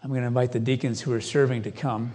I'm going to invite the deacons who are serving to come.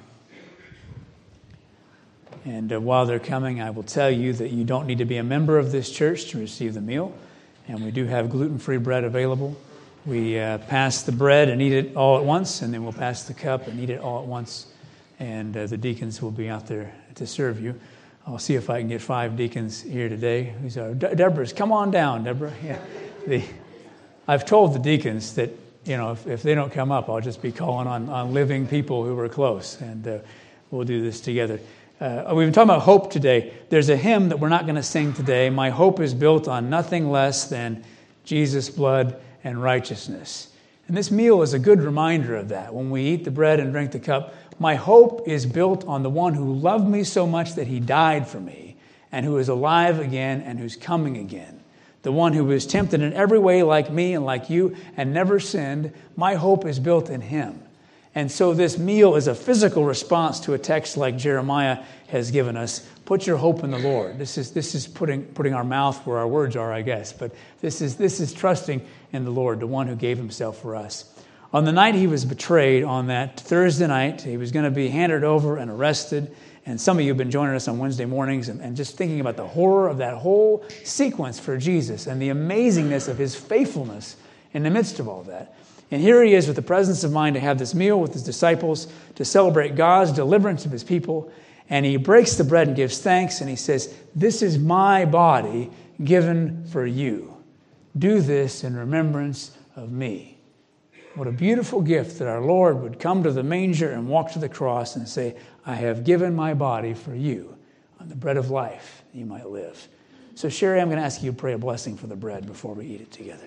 And while they're coming, I will tell you that you don't need to be a member of this church to receive the meal. And we do have gluten-free bread available. We pass the bread and eat it all at once, and then we'll pass the cup and eat it all at once. And the deacons will be out there to serve you. I'll see if I can get 5 deacons here today. Who's our Deborah's? Come on down, Deborah. Yeah. I've told the deacons that, if they don't come up, I'll just be calling on living people who are close, and we'll do this together. We've been talking about hope today. There's a hymn that we're not going to sing today. My hope is built on nothing less than Jesus' blood and righteousness. And this meal is a good reminder of that. When we eat the bread and drink the cup, my hope is built on the one who loved me so much that he died for me, and who is alive again and who's coming again. The one who was tempted in every way like me and like you and never sinned. My hope is built in him. And so this meal is a physical response to a text like Jeremiah has given us. Put your hope in the Lord. This is putting our mouth where our words are, I guess. But this is trusting in the Lord, the one who gave himself for us. On the night he was betrayed, on that Thursday night, he was going to be handed over and arrested. And some of you have been joining us on Wednesday mornings and just thinking about the horror of that whole sequence for Jesus and the amazingness of his faithfulness in the midst of all that. And here he is with the presence of mind to have this meal with his disciples, to celebrate God's deliverance of his people. And he breaks the bread and gives thanks, and he says, "This is my body given for you. Do this in remembrance of me." What a beautiful gift that our Lord would come to the manger and walk to the cross and say, "I have given my body for you on the bread of life that you might live." So Sherry, I'm going to ask you to pray a blessing for the bread before we eat it together.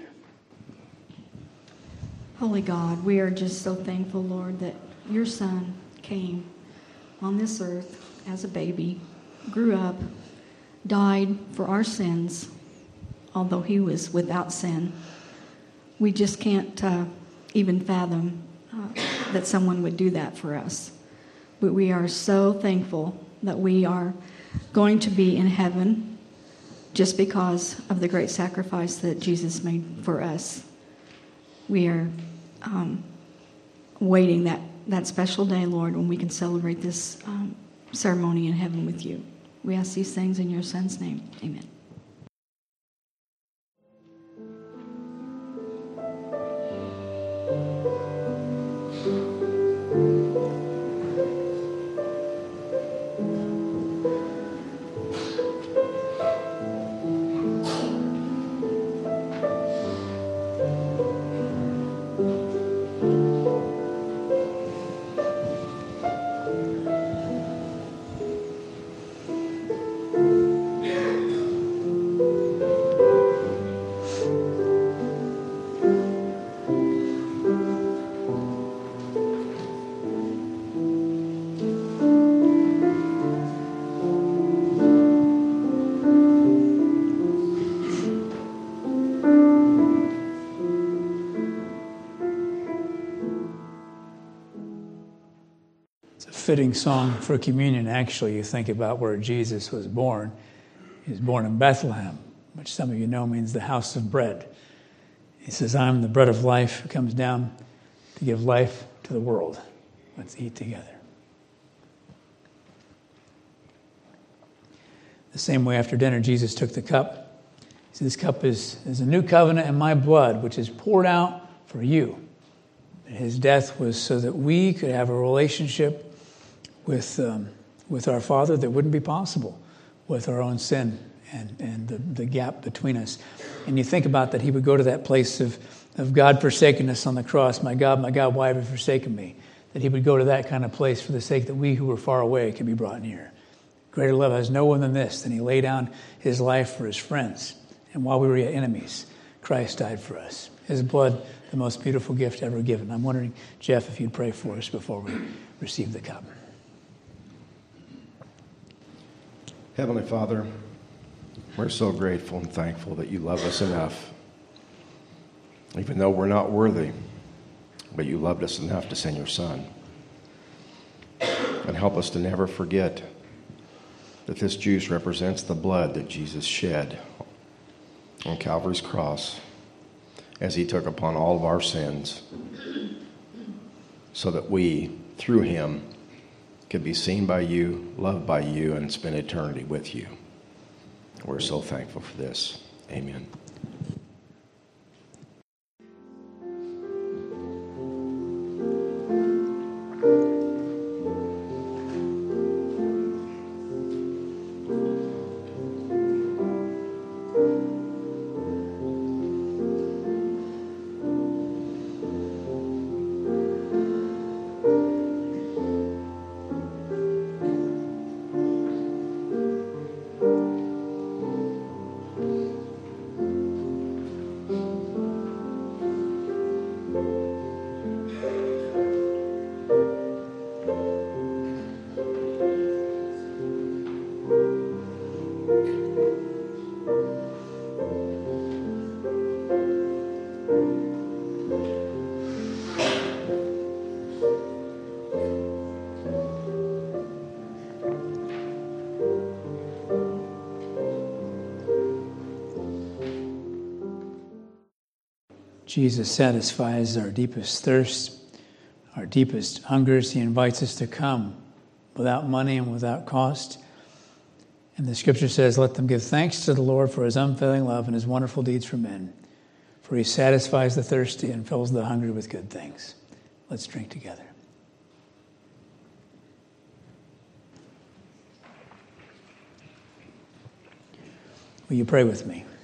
Holy God, we are just so thankful, Lord, that your Son came on this earth as a baby, grew up, died for our sins, although he was without sin. We just can't even fathom that someone would do that for us. But we are so thankful that we are going to be in heaven just because of the great sacrifice that Jesus made for us. We are waiting that special day, Lord, when we can celebrate this ceremony in heaven with you. We ask these things in your Son's name. Amen. Fitting song for communion. Actually, you think about where Jesus was born. He was born in Bethlehem, which some of you know means the house of bread. He says, "I'm the bread of life who comes down to give life to the world." Let's eat together. The same way after dinner, Jesus took the cup. He said, "This cup is a new covenant in my blood, which is poured out for you." And his death was so that we could have a relationship with our Father that wouldn't be possible with our own sin and the gap between us. And you think about that he would go to that place of God forsaking us on the cross. My God, why have you forsaken me? That he would go to that kind of place for the sake that we who were far away could be brought near. Greater love has no one than this, and he laid down his life for his friends. And while we were yet enemies, Christ died for us. His blood, the most beautiful gift ever given. I'm wondering, Jeff, if you'd pray for us before we receive the cup. Heavenly Father, we're so grateful and thankful that you love us enough, even though we're not worthy, but you loved us enough to send your Son. And help us to never forget that this juice represents the blood that Jesus shed on Calvary's cross as he took upon all of our sins. so that we, through him, could be seen by you, loved by you, and spend eternity with you. We're so thankful for this. Amen. Jesus satisfies our deepest thirst, our deepest hungers. He invites us to come without money and without cost. And the scripture says, let them give thanks to the Lord for his unfailing love and his wonderful deeds for men. For he satisfies the thirsty and fills the hungry with good things. Let's drink together. Will you pray with me?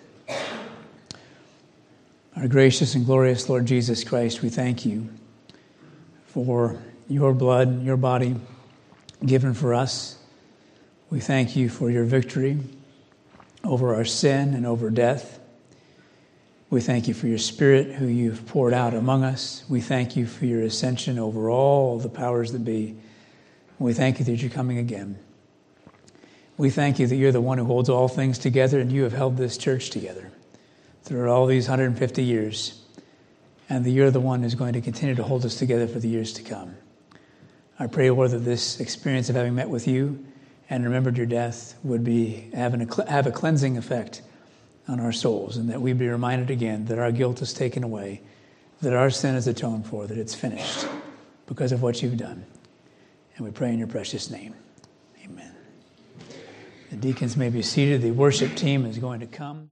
Our gracious and glorious Lord Jesus Christ, we thank you for your blood, your body given for us. We thank you for your victory over our sin and over death. We thank you for your Spirit who you've poured out among us. We thank you for your ascension over all the powers that be. We thank you that you're coming again. We thank you that you're the one who holds all things together, and you have held this church together through all these 150 years, and that you're the one who's going to continue to hold us together for the years to come. I pray, Lord, that this experience of having met with you and remembered your death would have a cleansing effect on our souls, and that we'd be reminded again that our guilt is taken away, that our sin is atoned for, that it's finished because of what you've done. And we pray in your precious name. Amen. The deacons may be seated. The worship team is going to come.